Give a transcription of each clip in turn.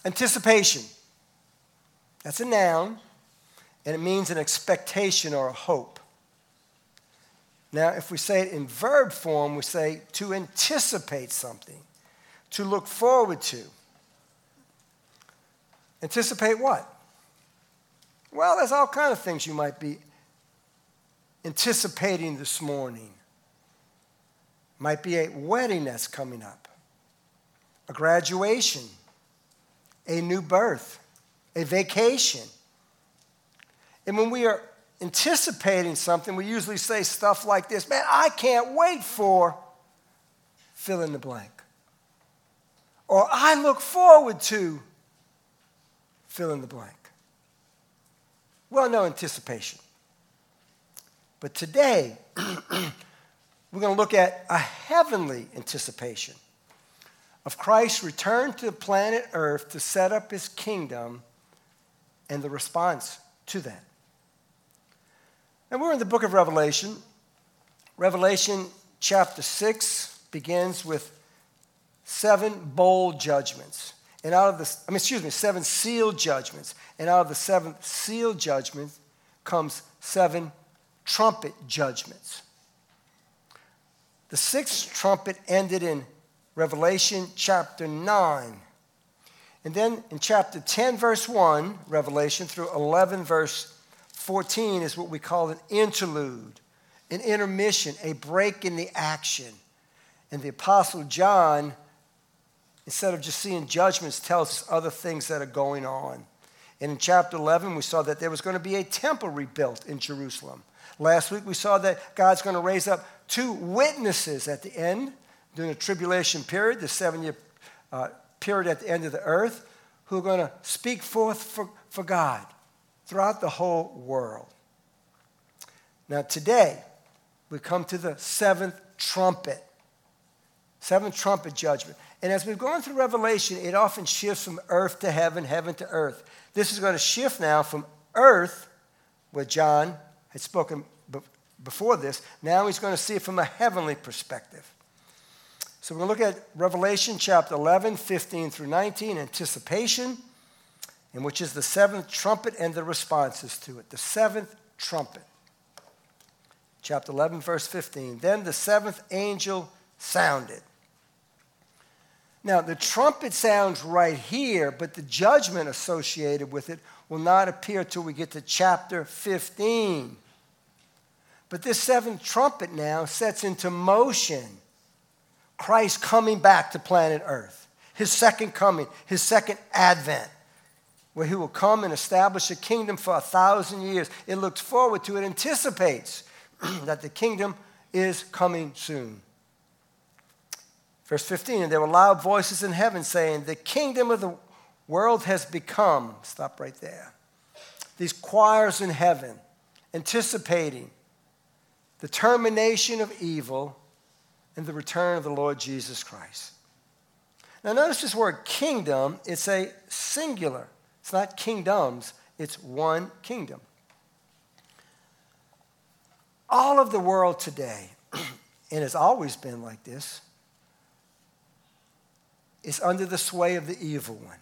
Anticipation. That's a noun, and it means an expectation or a hope. Now, if we say it in verb form, we say to anticipate something, to look forward to. Anticipate what? Well, there's all kinds of things you might be anticipating this morning. Might be a wedding that's coming up, a graduation, a new birth, a vacation. And when we are anticipating something, we usually say stuff like this: man, I can't wait for fill in the blank. Or I look forward to fill in the blank. Well, no anticipation. But today, we're going to look at a heavenly anticipation of Christ's return to planet Earth to set up his kingdom and the response to that. And we're in the book of Revelation. Revelation chapter 6 begins with 7 bowl judgments. And out of the, 7 sealed judgments. And out of the 7th sealed judgment comes 7 trumpet judgments. The 6th trumpet ended in Revelation chapter 9. And then in chapter 10, verse 1, Revelation, through 11, verse 14, is what we call an interlude, an intermission, a break in the action. And the Apostle John, instead of just seeing judgments, tells us other things that are going on. And in chapter 11, we saw that there was going to be a temple rebuilt in Jerusalem. Last week, we saw that God's going to raise up 2 witnesses at the end, during the tribulation period, the 7-year period at the end of the earth, who are going to speak forth for God throughout the whole world. Now today, we come to the 7th trumpet. 7th trumpet judgment. And as we've gone through Revelation, it often shifts from earth to heaven, heaven to earth. This is going to shift now from earth, where John had spoken before this. Now he's going to see it from a heavenly perspective. So we're going to look at Revelation chapter 11, 15 through 19, anticipation, and which is the 7th trumpet and the responses to it. The 7th trumpet. Chapter 11, verse 15. Then the 7th angel sounded. Now, the trumpet sounds right here, but the judgment associated with it will not appear till we get to chapter 15. But this 7th trumpet now sets into motion Christ coming back to planet Earth, his second coming, his second advent, where he will come and establish a kingdom for 1,000 years. It looks forward to, it anticipates that the kingdom is coming soon. Verse 15, and there were loud voices in heaven saying, the kingdom of the world has become, stop right there. These choirs in heaven anticipating the termination of evil and the return of the Lord Jesus Christ. Now notice this word kingdom, it's a singular. It's not kingdoms, it's one kingdom. All of the world today, and it's always been like this, is under the sway of the evil one.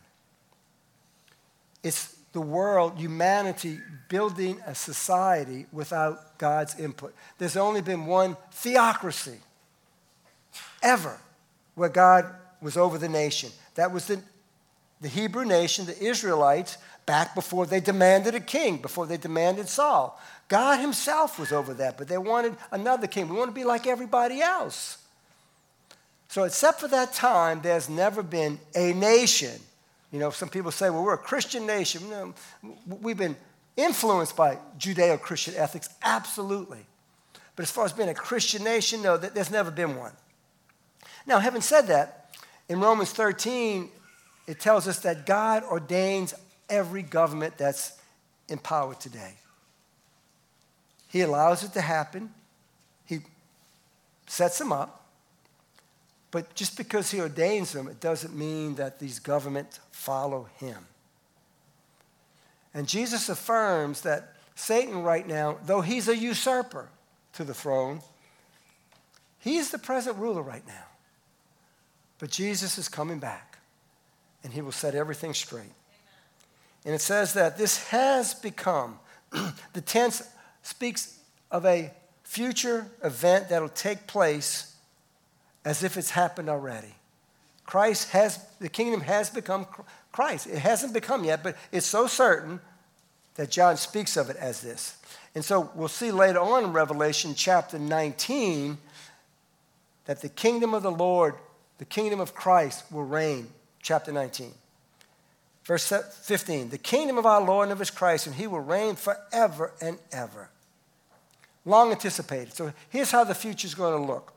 It's the world, humanity, building a society without God's input. There's only been one theocracy ever where God was over the nation. That was the Hebrew nation, the Israelites, back before they demanded a king, before they demanded Saul. God himself was over that, but they wanted another king. We want to be like everybody else. So except for that time, there's never been a nation. You know, some people say, well, we're a Christian nation. You know, we've been influenced by Judeo-Christian ethics, absolutely. But as far as being a Christian nation, no, there's never been one. Now, having said that, in Romans 13, it tells us that God ordains every government that's in power today. He allows it to happen. He sets them up. But just because he ordains them, it doesn't mean that these governments follow him. And Jesus affirms that Satan right now, though he's a usurper to the throne, he's the present ruler right now. But Jesus is coming back. and he will set everything straight. Amen. And it says that this has become, the tense speaks of a future event that will take place as if it's happened already. The kingdom has become Christ. It hasn't become yet, but it's so certain that John speaks of it as this. And so we'll see later on in Revelation chapter 19 that the kingdom of the Lord, the kingdom of Christ will reign, chapter 19. Verse 15, the kingdom of our Lord and of his Christ, and he will reign forever and ever. Long anticipated. So here's how the future is going to look.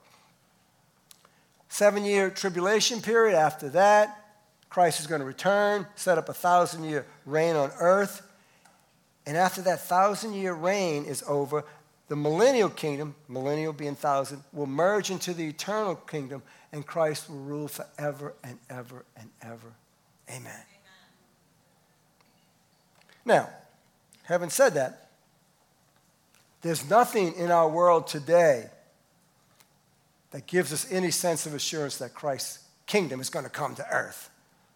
7-year tribulation period. After that, Christ is going to return, set up a 1,000-year reign on earth. And after that 1,000-year reign is over, the millennial kingdom, millennial being 1,000, will merge into the eternal kingdom, and Christ will rule forever and ever and ever. Amen. Now, having said that, there's nothing in our world today that gives us any sense of assurance that Christ's kingdom is going to come to earth.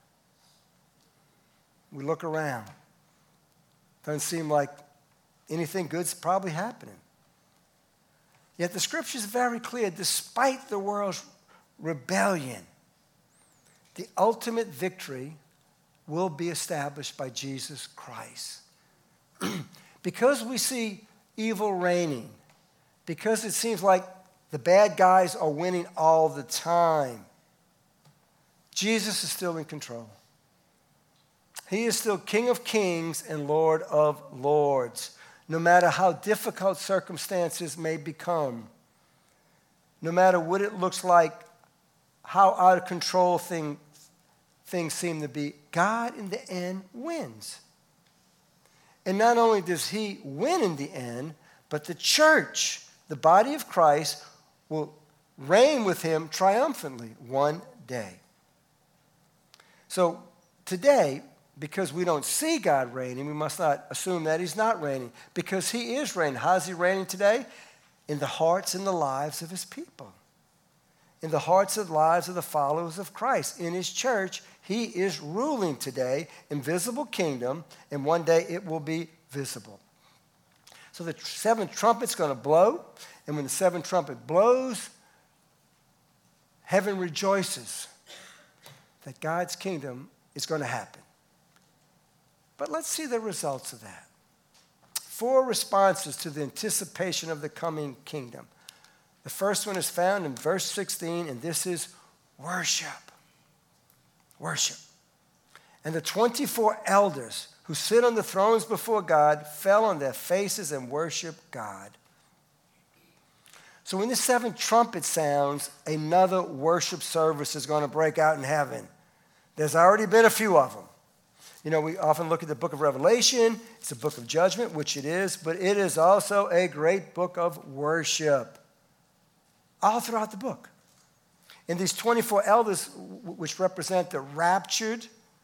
We look around. Doesn't seem like anything good's probably happening. Yet the scripture is very clear, despite the world's rebellion, the ultimate victory will be established by Jesus Christ. Because we see evil reigning, because it seems like the bad guys are winning all the time, Jesus is still in control. He is still King of Kings and Lord of Lords. No matter how difficult circumstances may become, no matter what it looks like, how out of control things seem to be, God in the end wins. And not only does he win in the end, but the church, the body of Christ, will reign with him triumphantly one day. So today, because we don't see God reigning, we must not assume that he's not reigning, because he is reigning. How's he reigning today? In the hearts and the lives of his people. In the hearts and lives of the followers of Christ. In his church, he is ruling today, invisible kingdom, and one day it will be visible. So the seventh trumpet's going to blow, and when the seventh trumpet blows, heaven rejoices that God's kingdom is going to happen. But let's see the results of that. 4 responses to the anticipation of the coming kingdom. The first one is found in verse 16, and this is worship. Worship. And the 24 elders who sit on the thrones before God fell on their faces and worshiped God. So when the 7th trumpet sounds, another worship service is going to break out in heaven. There's already been a few of them. You know, we often look at the book of Revelation. It's a book of judgment, which it is, but it is also a great book of worship. All throughout the book. And these 24 elders, which represent the raptured,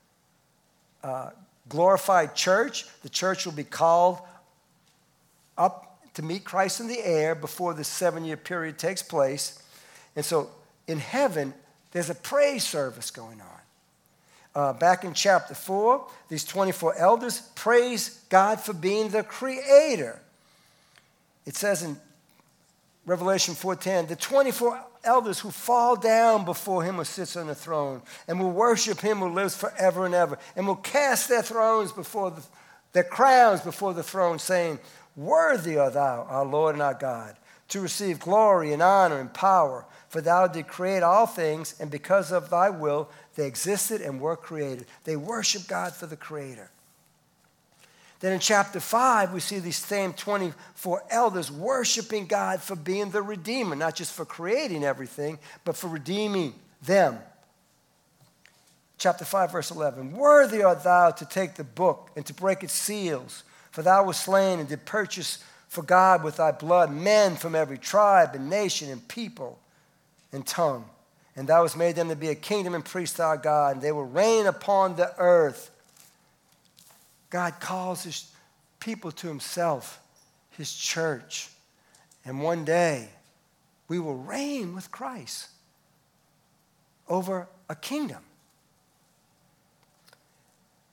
glorified church, the church will be called up to meet Christ in the air before the 7-year period takes place. And so in heaven, there's a praise service going on. Back in chapter 4, these 24 elders praise God for being the creator. It says in Revelation 4:10, the 24 elders who fall down before him who sits on the throne and will worship him who lives forever and ever and will cast their crowns before the throne, saying, worthy art thou, our Lord and our God, to receive glory and honor and power, for thou didst create all things, and because of thy will they existed and were created. They worship God for the creator. Then in chapter 5, we see these same 24 elders worshiping God for being the Redeemer, not just for creating everything, but for redeeming them. Chapter 5, verse 11, worthy art thou to take the book and to break its seals, for thou wast slain and did purchase for God with thy blood men from every tribe and nation and people and tongue. And thou hast made them to be a kingdom and priests to our God, and they will reign upon the earth. God calls his people to himself, his church. And one day, we will reign with Christ over a kingdom.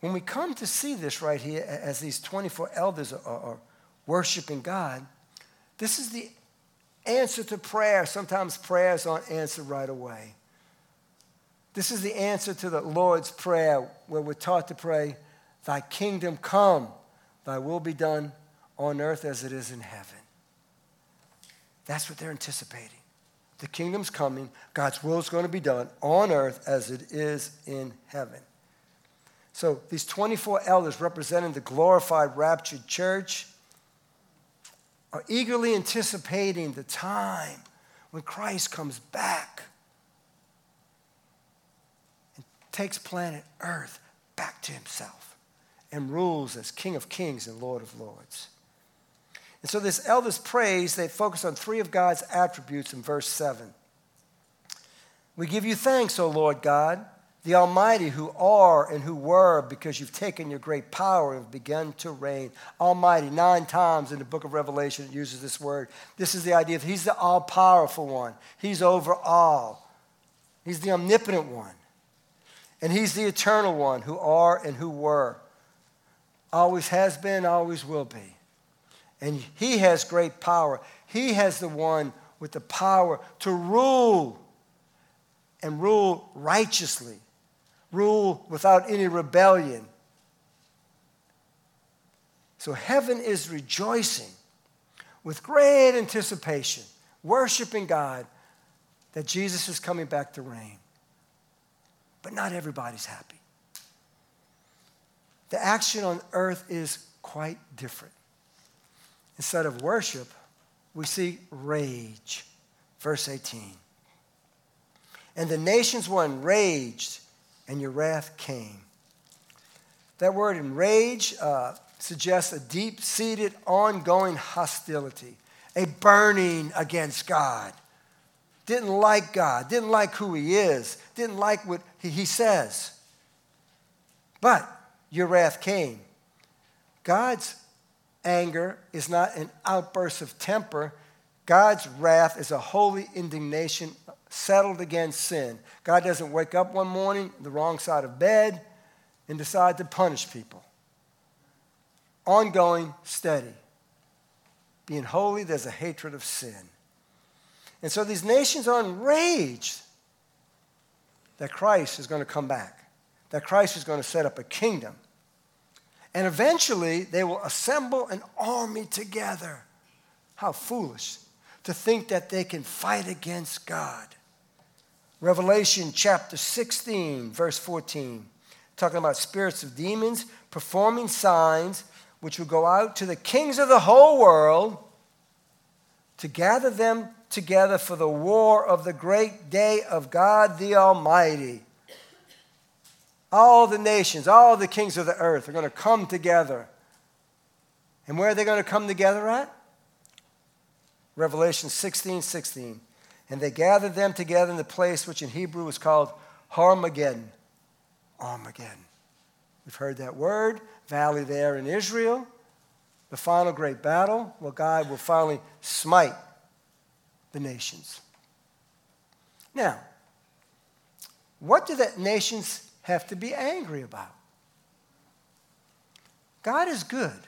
when we come to see this right here, as these 24 elders are worshiping God, this is the answer to prayer. Sometimes prayers aren't answered right away. This is the answer to the Lord's Prayer, where we're taught to pray, "Thy kingdom come, thy will be done on earth as it is in heaven." That's what they're anticipating. The kingdom's coming. God's will is going to be done on earth as it is in heaven. So these 24 elders representing the glorified raptured church are eagerly anticipating the time when Christ comes back and takes planet Earth back to himself and rules as King of Kings and Lord of Lords. And so this elders' praise, they focus on three of God's attributes in verse 7. "We give you thanks, O Lord God, the Almighty, who are and who were, because you've taken your great power and have begun to reign." Almighty, 9 times in the book of Revelation it uses this word. This is the idea that he's the all-powerful one. He's over all. He's the omnipotent one. And he's the eternal one, who are and who were. Always has been, always will be. And he has great power. He has the one with the power to rule, and rule righteously, rule without any rebellion. So heaven is rejoicing with great anticipation, worshiping God that Jesus is coming back to reign. But not everybody's happy. The action on earth is quite different. Instead of worship, we see rage. Verse 18. "And the nations were enraged, and your wrath came." That word enrage suggests a deep-seated, ongoing hostility, a burning against God. Didn't like God, didn't like who he is, didn't like what he says. But your wrath came. God's anger is not an outburst of temper. God's wrath is a holy indignation settled against sin. God doesn't wake up one morning on the wrong side of bed and decide to punish people. Ongoing, steady. Being holy, there's a hatred of sin. And so these nations are enraged that Christ is going to come back, that Christ is going to set up a kingdom. And eventually, they will assemble an army together. How foolish to think that they can fight against God. Revelation chapter 16, verse 14, talking about spirits of demons performing signs which will go out to the kings of the whole world to gather them together for the war of the great day of God the Almighty. All the nations, all the kings of the earth are going to come together. And where are they going to come together at? Revelation 16:16. "And they gathered them together in the place which in Hebrew is called Armageddon." Armageddon. We've heard that word. Valley there in Israel. The final great battle where God will finally smite the nations. Now, what do the nations have to be angry about? God is good.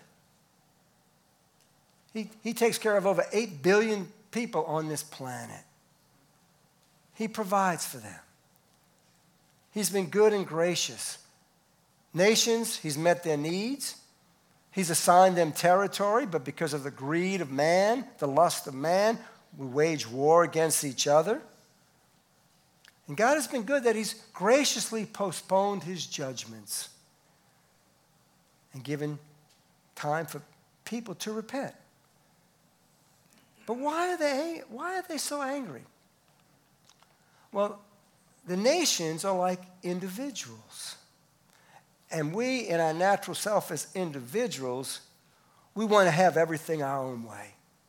He takes care of over 8 billion people on this planet. He provides for them. He's been good and gracious. Nations, he's met their needs. He's assigned them territory, but because of the greed of man, the lust of man, we wage war against each other. And God has been good that he's graciously postponed his judgments and given time for people to repent. But why are they so angry? Well, the nations are like individuals. And we, in our natural self as individuals, we want to have everything our own way.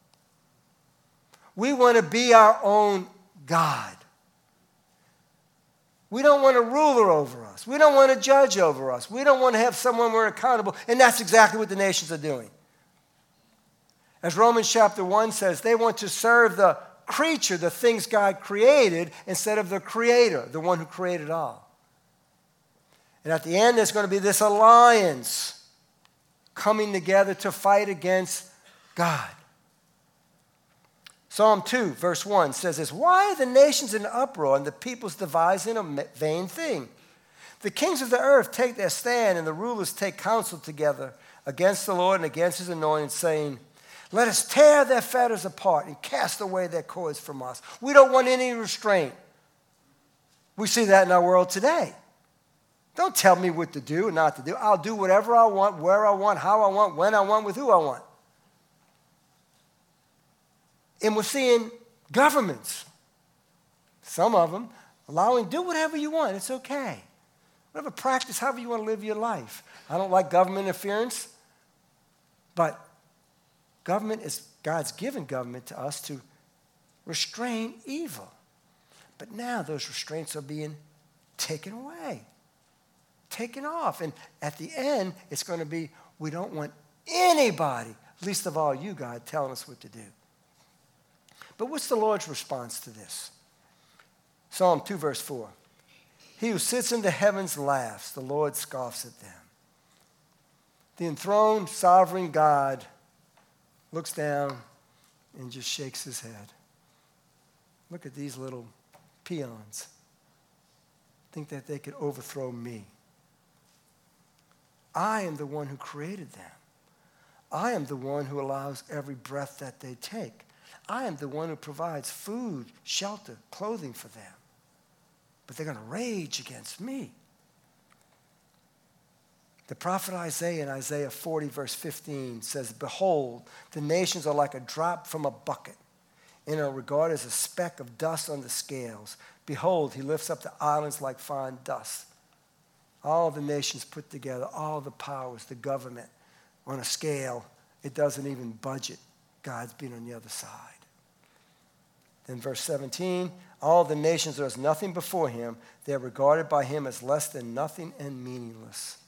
We want to be our own God. We don't want a ruler over us. We don't want a judge over us. We don't want to have someone we're accountable. And that's exactly what the nations are doing. As Romans chapter 1 says, they want to serve the creature, the things God created, instead of the creator, the one who created all. And at the end, there's going to be this alliance coming together to fight against God. Psalm 2, verse 1 says this, "Why are the nations in uproar and the peoples devising a vain thing? The kings of the earth take their stand and the rulers take counsel together against the Lord and against his anointed, saying, let us tear their fetters apart and cast away their cords from us." We don't want any restraint. We see that in our world today. Don't tell me what to do and not to do. I'll do whatever I want, where I want, how I want, when I want, with who I want. And we're seeing governments, some of them, allowing, do whatever you want. It's okay. Whatever practice, however you want to live your life. I don't like government interference, but government is, God's given government to us to restrain evil. But now those restraints are being taken away, taken off. And at the end, it's going to be, we don't want anybody, least of all you, God, telling us what to do. But what's the Lord's response to this? Psalm 2, verse 4. "He who sits in the heavens laughs, the Lord scoffs at them." The enthroned sovereign God looks down and just shakes his head. Look at these little peons. Think that they could overthrow me. I am the one who created them. I am the one who allows every breath that they take. I am the one who provides food, shelter, clothing for them. But they're going to rage against me. The prophet Isaiah in Isaiah 40, verse 15 says, "Behold, the nations are like a drop from a bucket, and are regarded as a speck of dust on the scales. Behold, he lifts up the islands like fine dust." All the nations put together, all the powers, the government, on a scale, it doesn't even budget. God's been on the other side. Then verse 17, "All the nations are as nothing before him. They are regarded by him as less than nothing and meaningless."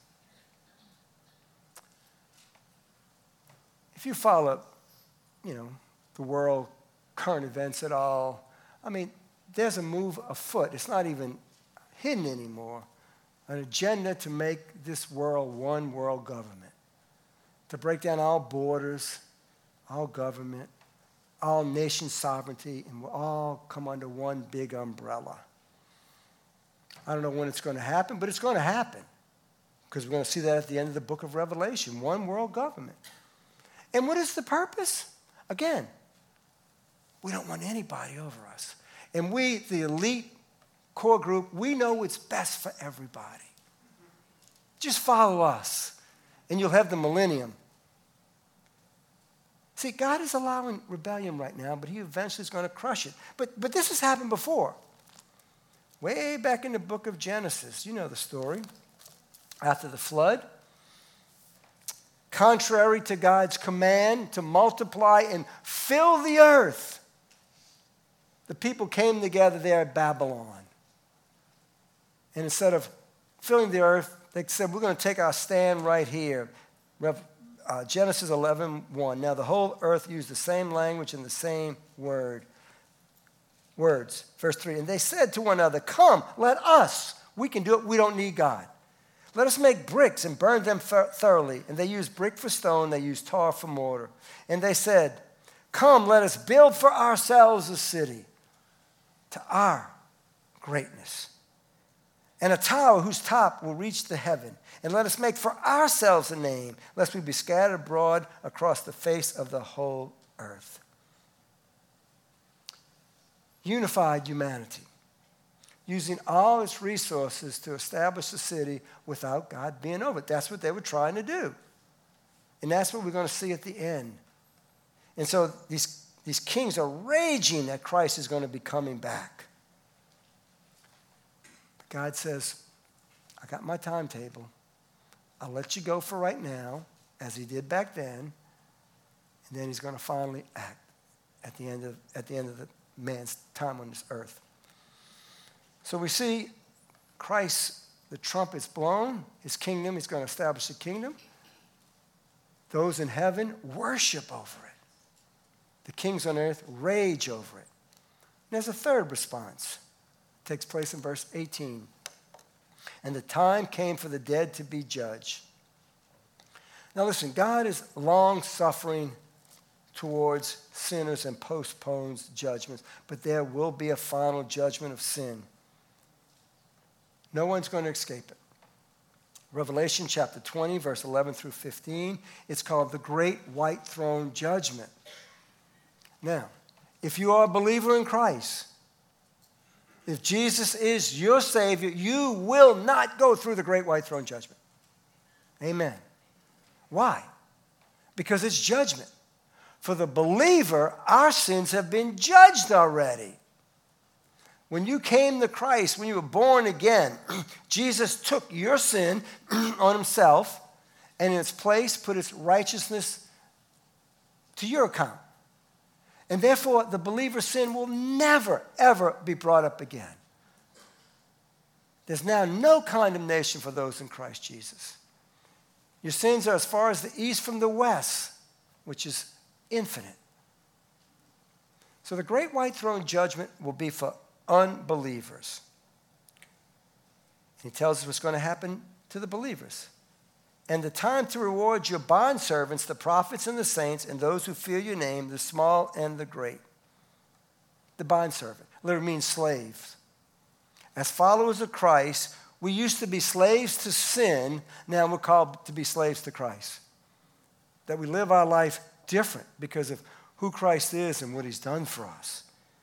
If you follow, the world, current events at all, there's a move afoot. It's not even hidden anymore. An agenda to make this world one world government. To break down all borders, all government, all nation sovereignty, and we'll all come under one big umbrella. I don't know when it's going to happen, but it's going to happen. Because we're going to see that at the end of the book of Revelation. One world government. And what is the purpose? Again, we don't want anybody over us. And we, the elite core group, we know what's best for everybody. Just follow us, and you'll have the millennium. See, God is allowing rebellion right now, but he eventually is going to crush it. But this has happened before. Way back in the book of Genesis, you know the story. After the flood, contrary to God's command to multiply and fill the earth, the people came together there at Babylon. And instead of filling the earth, they said, we're going to take our stand right here. Genesis 11:1. "Now the whole earth used the same language and the same words. Verse 3. "And they said to one another, 'Come, let us. We can do it. We don't need God. Let us make bricks and burn them thoroughly.' And they used brick for stone. They used tar for mortar. And they said, 'Come, let us build for ourselves a city to our greatness, and a tower whose top will reach to heaven. And let us make for ourselves a name, lest we be scattered abroad across the face of the whole earth.'" Unified humanity, using all its resources to establish a city without God being over it. That's what they were trying to do. And that's what we're going to see at the end. And so these kings are raging that Christ is going to be coming back. But God says, I got my timetable. I'll let you go for right now, as he did back then, and then he's going to finally act at the end of the man's time on this earth. So we see Christ, the trumpet's blown, his kingdom, he's going to establish a kingdom. Those in heaven worship over it. The kings on earth rage over it. And there's a third response. It takes place in verse 18. And the time came for the dead to be judged. Now listen, God is long-suffering towards sinners and postpones judgments, but there will be a final judgment of sin. No one's going to escape it. Revelation chapter 20, verse 11 through 15, it's called the Great White Throne Judgment. Now, if you are a believer in Christ, if Jesus is your Savior, you will not go through the Great White Throne Judgment. Amen. Why? Because it's judgment. For the believer, our sins have been judged already. When you came to Christ, when you were born again, Jesus took your sin on himself and in its place put its righteousness to your account. And therefore, the believer's sin will never, ever be brought up again. There's now no condemnation for those in Christ Jesus. Your sins are as far as the east from the west, which is infinite. So the Great White Throne Judgment will be for unbelievers. He tells us what's going to happen to the believers. And the time to reward your bondservants, the prophets and the saints, and those who fear your name, the small and the great. The bondservant literally means slaves. As followers of Christ, we used to be slaves to sin. Now we're called to be slaves to Christ. That we live our life different because of who Christ is and what he's done for us.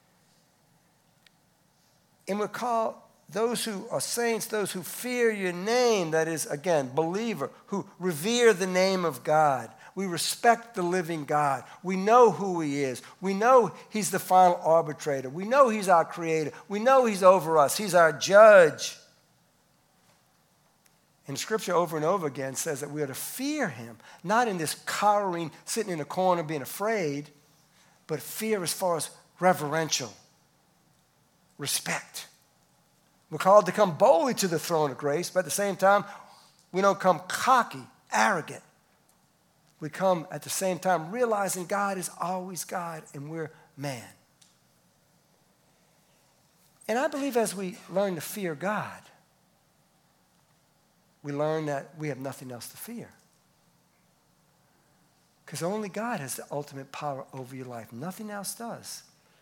And we're called those who are saints, those who fear your name, that is, again, believer, who revere the name of God. We respect the living God. We know who he is. We know he's the final arbitrator. We know he's our creator. We know he's over us. He's our judge. And Scripture over and over again says that we are to fear him, not in this cowering, sitting in a corner being afraid, but fear as far as reverential respect. We're called to come boldly to the throne of grace, but at the same time, we don't come cocky, arrogant. We come at the same time realizing God is always God and we're man. And I believe as we learn to fear God, we learn that we have nothing else to fear. Because only God has the ultimate power over your life. Nothing else does.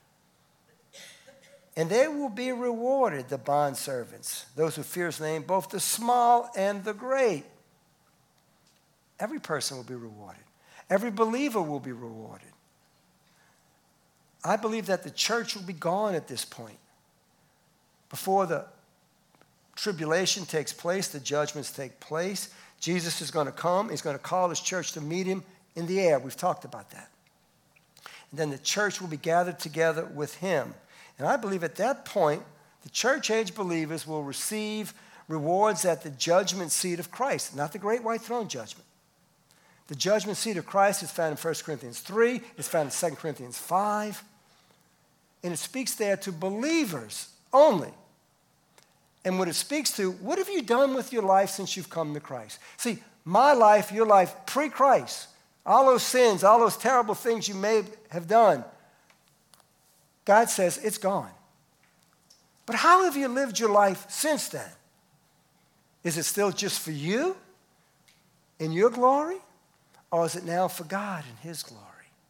And they will be rewarded, the bondservants, those who fear his name, both the small and the great. Every person will be rewarded. Every believer will be rewarded. I believe that the church will be gone at this point. Before the tribulation takes place, the judgments take place, Jesus is going to come. He's going to call his church to meet him in the air. We've talked about that. And then the church will be gathered together with him. And I believe at that point, the church-age believers will receive rewards at the judgment seat of Christ, not the Great White Throne Judgment. The judgment seat of Christ is found in 1 Corinthians 3. It's found in 2 Corinthians 5. And it speaks there to believers only. And what it speaks to, what have you done with your life since you've come to Christ? See, my life, your life, pre-Christ, all those sins, all those terrible things you may have done, God says it's gone. But how have you lived your life since then? Is it still just for you in your glory? Or is it now for God in his glory?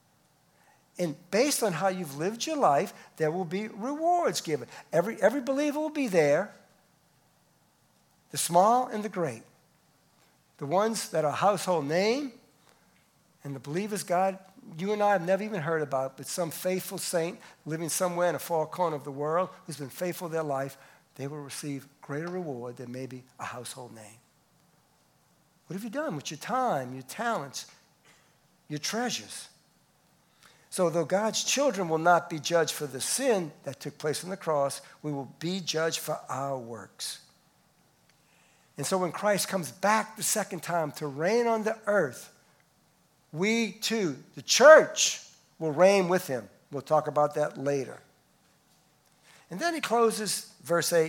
And based on how you've lived your life, there will be rewards given. Every believer will be there, the small and the great. The ones that are household name, and the believers God, you and I have never even heard about, but some faithful saint living somewhere in a far corner of the world who's been faithful their life, they will receive greater reward than maybe a household name. What have you done with your time, your talents, your treasures? So though God's children will not be judged for the sin that took place on the cross, we will be judged for our works. And so when Christ comes back the second time to reign on the earth, we too, the church, will reign with him. We'll talk about that later. And then he closes, verse 8,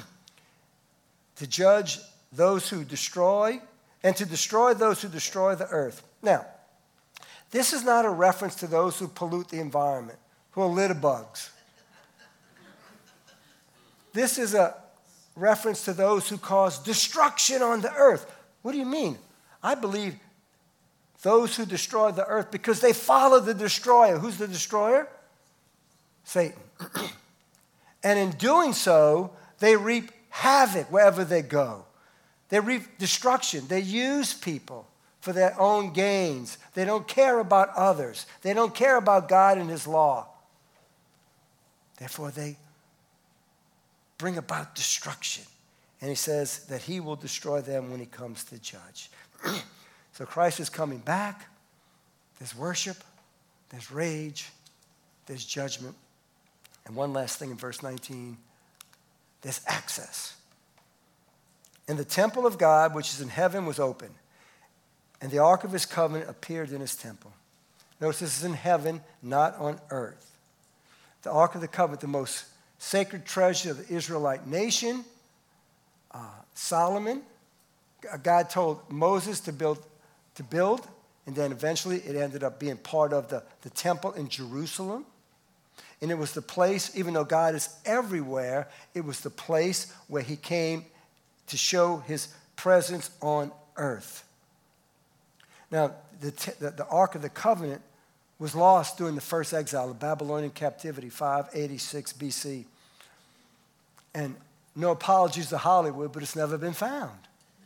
to judge those who destroy, and to destroy those who destroy the earth. Now, this is not a reference to those who pollute the environment, who are litter bugs. This is a reference to those who cause destruction on the earth. What do you mean? I believe those who destroy the earth because they follow the destroyer. Who's the destroyer? Satan. And in doing so, they reap havoc wherever they go. They reap destruction. They use people for their own gains. They don't care about others. They don't care about God and his law. Therefore, they bring about destruction. And he says that he will destroy them when he comes to judge. So Christ is coming back. There's worship. There's rage. There's judgment. And one last thing in verse 19. There's access. And the temple of God, which is in heaven, was open. And the ark of his covenant appeared in his temple. Notice this is in heaven, not on earth. The ark of the covenant, the most sacred treasure of the Israelite nation. Solomon, God told Moses to build, and then eventually it ended up being part of the temple in Jerusalem. And it was the place, even though God is everywhere, it was the place where he came to show his presence on earth. Now, the Ark of the Covenant was lost during the first exile, the Babylonian captivity, 586 BC. And no apologies to Hollywood, but it's never been found.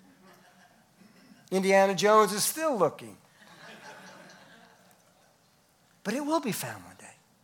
Indiana Jones is still looking. But it will be found one day.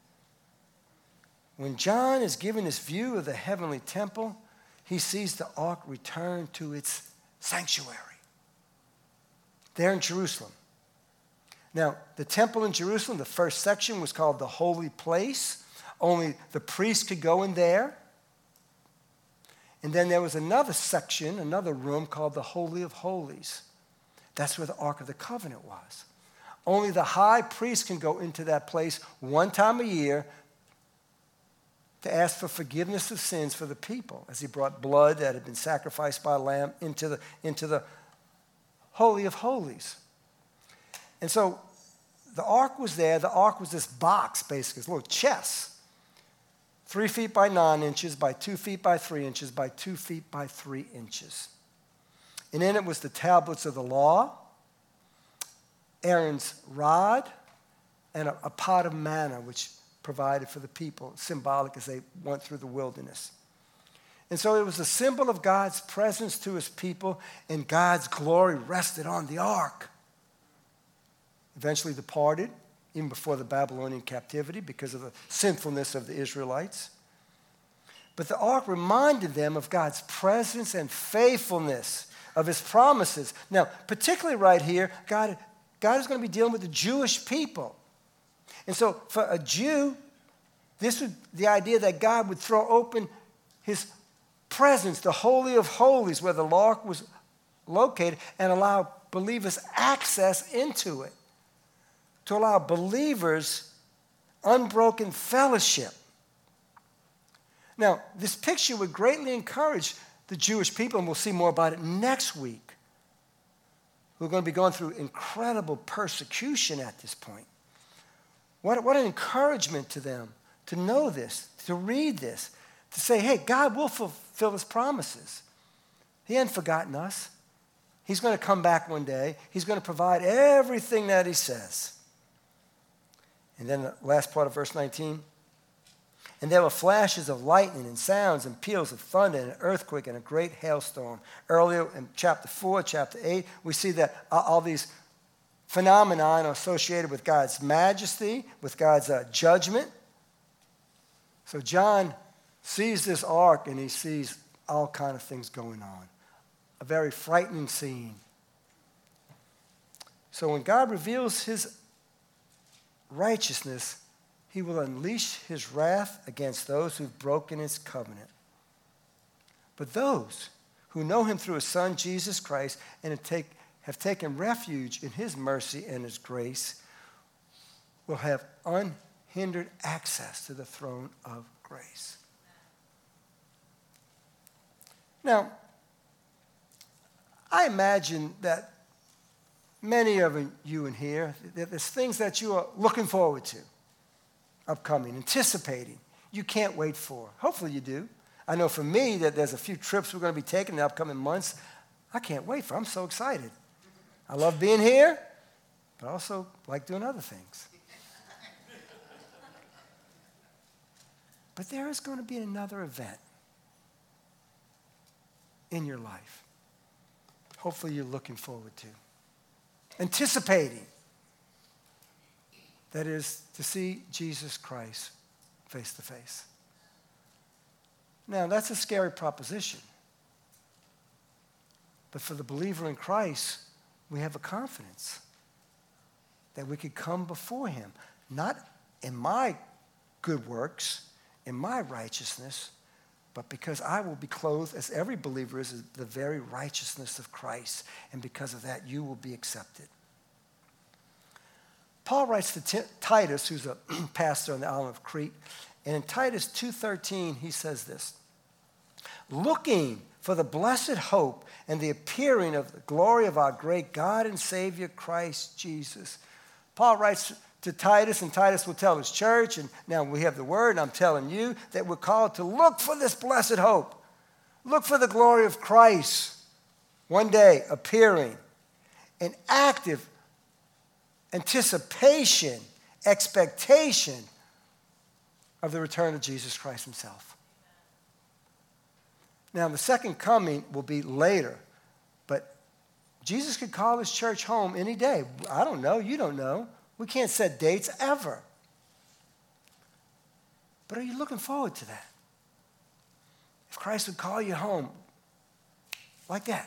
When John is given this view of the heavenly temple, he sees the ark return to its sanctuary there in Jerusalem. Now, the temple in Jerusalem, the first section was called the Holy Place. Only the priest could go in there. And then there was another section, another room called the Holy of Holies. That's where the Ark of the Covenant was. Only the high priest can go into that place one time a year to ask for forgiveness of sins for the people, as he brought blood that had been sacrificed by a lamb into the Holy of Holies. And so the ark was there. The ark was this box, basically, this little chest, 3 feet by 9 inches, by 2 feet by 3 inches, by 2 feet by 3 inches. And in it was the tablets of the law, Aaron's rod, and a pot of manna, which provided for the people, symbolic as they went through the wilderness. And so it was a symbol of God's presence to his people, and God's glory rested on the ark. Eventually departed, even before the Babylonian captivity, because of the sinfulness of the Israelites. But the ark reminded them of God's presence and faithfulness, of his promises. Now, particularly right here, God is going to be dealing with the Jewish people. And so for a Jew, this was the idea that God would throw open his presence, the Holy of Holies, where the ark was located, and allow believers access into it, to allow believers unbroken fellowship. Now, this picture would greatly encourage the Jewish people, and we'll see more about it next week, who are going to be going through incredible persecution at this point. What an encouragement to them to know this, to read this, to say, hey, God will fulfill his promises. He hasn't forgotten us. He's going to come back one day. He's going to provide everything that he says. And then the last part of verse 19. And there were flashes of lightning and sounds and peals of thunder and an earthquake and a great hailstorm. Earlier in chapter 4, chapter 8, we see that all these phenomena are associated with God's majesty, with God's judgment. So John sees this ark and he sees all kinds of things going on. A very frightening scene. So when God reveals his righteousness, he will unleash his wrath against those who've broken his covenant. But those who know him through his Son, Jesus Christ, and have taken refuge in his mercy and his grace will have unhindered access to the throne of grace. Now, I imagine that many of you in here, there's things that you are looking forward to, upcoming, anticipating. You can't wait for. Hopefully you do. I know for me that there's a few trips we're going to be taking in the upcoming months. I can't wait for. I'm so excited. I love being here, but I also like doing other things. But there is going to be another event in your life. Hopefully you're looking forward to. Anticipating. That is to see Jesus Christ face to face. Now, that's a scary proposition. But for the believer in Christ, we have a confidence that we could come before him, not in my good works, in my righteousness, but because I will be clothed, as every believer is, the very righteousness of Christ. And because of that, you will be accepted. Paul writes to Titus, who's a pastor on the island of Crete, and in Titus 2:13, he says this, looking for the blessed hope and the appearing of the glory of our great God and Savior, Christ Jesus. Paul writes to Titus, and Titus will tell his church, and now we have the word, and I'm telling you that we're called to look for this blessed hope. Look for the glory of Christ one day appearing, an active anticipation, expectation of the return of Jesus Christ himself. Now, the second coming will be later, but Jesus could call his church home any day. I don't know. You don't know. We can't set dates ever. But are you looking forward to that? If Christ would call you home like that,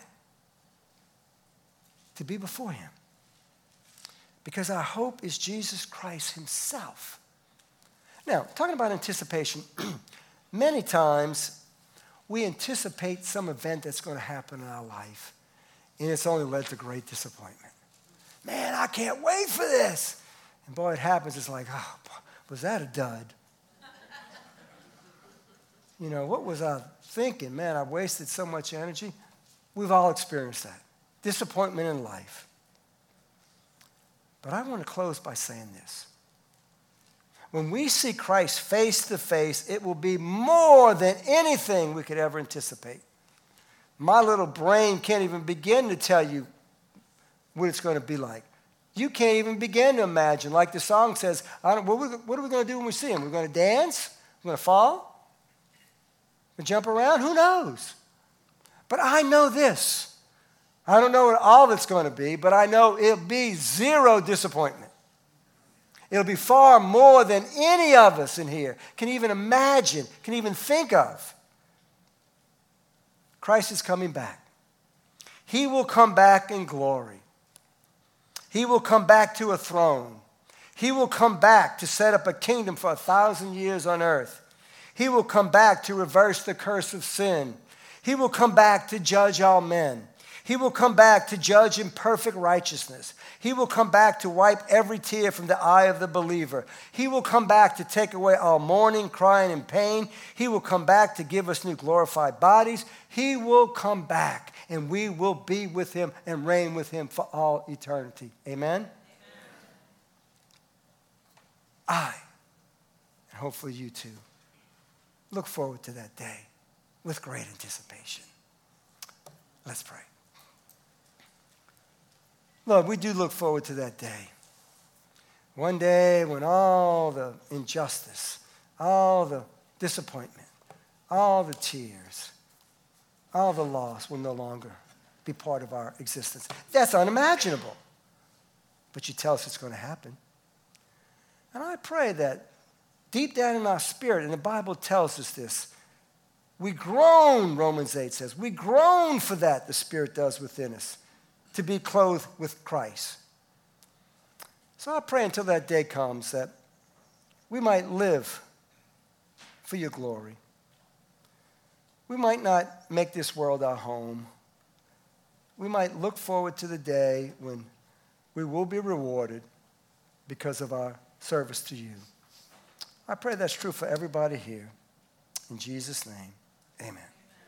to be before him. Because our hope is Jesus Christ himself. Now, talking about anticipation, many times we anticipate some event that's going to happen in our life, and it's only led to great disappointment. Man, I can't wait for this. And boy, it happens, it's like, oh, was that a dud? You know, what was I thinking? Man, I wasted so much energy. We've all experienced that. Disappointment in life. But I want to close by saying this. When we see Christ face to face, it will be more than anything we could ever anticipate. My little brain can't even begin to tell you what it's going to be like. You can't even begin to imagine. Like the song says, what are we going to do when we see him? We're going to dance? We're going to fall? We're going to jump around? Who knows? But I know this. I don't know what all it's going to be, but I know it'll be zero disappointment. It'll be far more than any of us in here can even imagine, can even think of. Christ is coming back. He will come back in glory. He will come back to a throne. He will come back to set up a kingdom for 1,000 years on earth. He will come back to reverse the curse of sin. He will come back to judge all men. He will come back to judge in perfect righteousness. He will come back to wipe every tear from the eye of the believer. He will come back to take away all mourning, crying, and pain. He will come back to give us new glorified bodies. He will come back, and we will be with him and reign with him for all eternity. Amen? Amen. I, and hopefully you too, look forward to that day with great anticipation. Let's pray. Lord, we do look forward to that day. One day when all the injustice, all the disappointment, all the tears, all the loss will no longer be part of our existence. That's unimaginable. But you tell us it's going to happen. And I pray that deep down in our spirit, and the Bible tells us this, we groan, Romans 8 says, we groan for that, the Spirit does within us, to be clothed with Christ. So I pray until that day comes that we might live for your glory. We might not make this world our home. We might look forward to the day when we will be rewarded because of our service to you. I pray that's true for everybody here. In Jesus' name, amen.